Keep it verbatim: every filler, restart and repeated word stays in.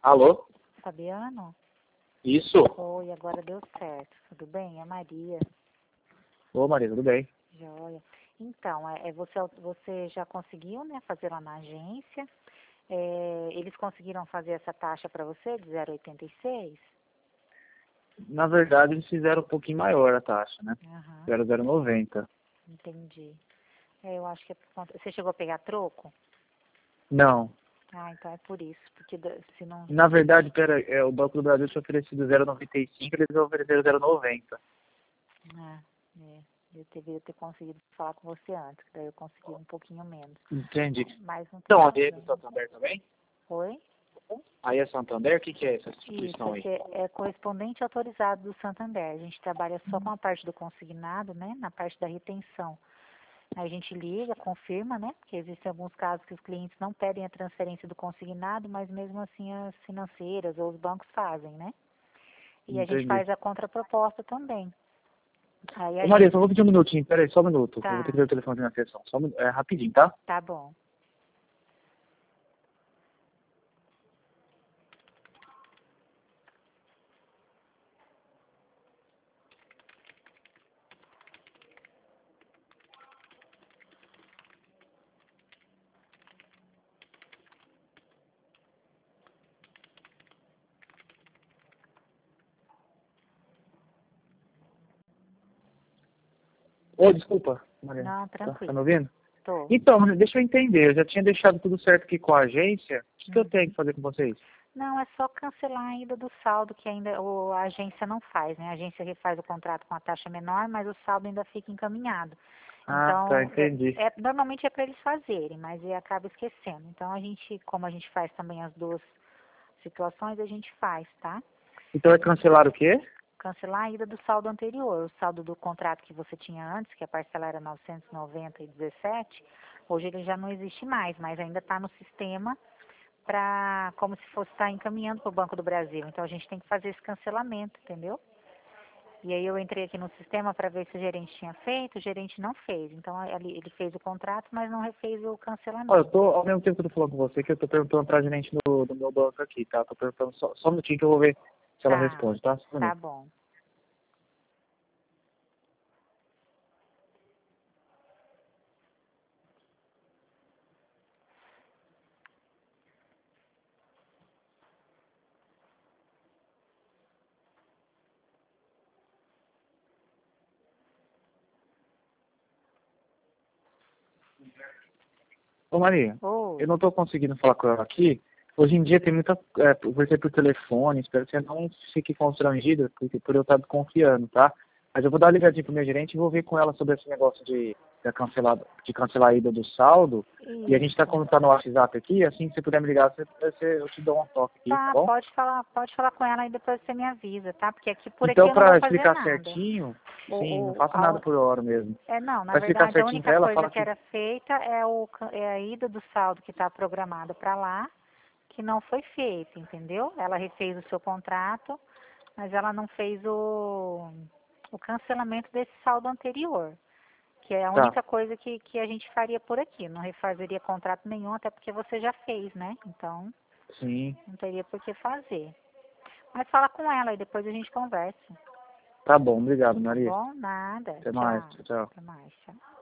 Alô? Fabiano? Isso. Oi, agora deu certo. Tudo bem? É Maria. Ô, Maria, tudo bem? Joia. Então, é, é, você, você já conseguiu, né, fazer lá na agência? É, eles conseguiram fazer essa taxa para você de zero vírgula oitenta e seis? Na verdade, eles fizeram um pouquinho maior a taxa, né? Aham, zero vírgula noventa. entendi. É, eu acho que é por conta... Você chegou a pegar troco? Não. Ah, então é por isso, porque da- se não... Na verdade, pera, é, o Banco do Brasil tinha oferecido zero vírgula noventa e cinco, eles ofereceram zero vírgula noventa. Ah, é, eu deveria ter conseguido falar com você antes, que daí eu consegui um pouquinho menos. Entendi. Mas não tem Então, a D do problema. Santander também? Oi? Aí é Santander? O que, que é essa Isso, instituição aí? esse é, é correspondente autorizado do Santander. A gente trabalha só com a parte do consignado, né? Na parte da retenção. Aí a gente liga, confirma, né? Porque existem alguns casos que os clientes não pedem a transferência do consignado, mas mesmo assim as financeiras ou os bancos fazem, né? E a gente Entendi. faz a contraproposta também. Aí a Ô, Maria, gente... só vou pedir um minutinho. Pera aí, só um minuto. Eu vou ter que Tá, ver o telefone na sessão. Só um minuto. É rapidinho, tá? tá bom. Ô, desculpa, Maria. Não, Tá, tá tranquilo. me ouvindo? Tô. Então, Maria, deixa eu entender. Eu já tinha deixado tudo certo aqui com a agência. O que, que eu tenho Uhum. que fazer com vocês? Não, é só cancelar ainda do saldo que ainda o, a agência não faz, né? A agência refaz o contrato com a taxa menor, mas o saldo ainda fica encaminhado. Ah, tá, Então, é, entendi. é- normalmente é para eles fazerem, mas ele acaba esquecendo. Então, a gente, como a gente faz também as duas situações, a gente faz, tá? Então é cancelar o quê? Cancelar a ida do saldo anterior, o saldo do contrato que você tinha antes, que a parcela era novecentos e noventa e dezessete, hoje ele já não existe mais, mas ainda está no sistema para como se fosse estar encaminhando para o Banco do Brasil. Então a gente tem que fazer esse cancelamento, entendeu? E aí eu entrei aqui no sistema para ver se o gerente tinha feito, o gerente não fez. Então ele ele fez o contrato, mas não refez o Ó, eu cancelamento. tô, ao mesmo tempo que eu tô falando com você, que eu tô perguntando pra gerente do, do meu banco aqui, tá? Tô perguntando só, só um minutinho que eu vou ver se ela Tá, responde, tá? Só um tá minuto. bom. Ô Maria, eu Oi. não tô conseguindo falar com ela aqui. Hoje em dia tem muita, é, por ser por telefone, espero que você não fique constrangida, porque por eu estar desconfiando, tá? Mas eu vou dar uma ligadinha pro meu gerente e vou ver com ela sobre esse negócio de, de, cancelar, de cancelar a ida do saldo. E a gente tá, Isso. como tá no WhatsApp aqui, assim que você puder me ligar, você, você, eu te dou um toque aqui, tá Tá, bom? pode falar, pode falar com ela e depois você me avisa, tá? Porque aqui por aqui Então, eu não vou para fazer explicar nada. certinho, Ou, sim, não ou faça a, nada un- por hora mesmo. é, não, na Para explicar verdade a certinho única para ela, coisa fala que que... era feita é, o, ca- é a ida do saldo que está programado para lá, que não foi feita, entendeu? Ela refez o seu contrato, mas ela não fez o, o cancelamento desse saldo anterior, que é a Tá, única coisa que, que a gente faria por aqui. Não refazeria contrato nenhum, até porque você já fez, né? Então, sim. não teria por que fazer. Mas fala com ela e depois a gente conversa. Tá bom, obrigado, Tá Maria. bom? Nada. Até mais, Tchau. tchau, tchau. Até mais. Tchau.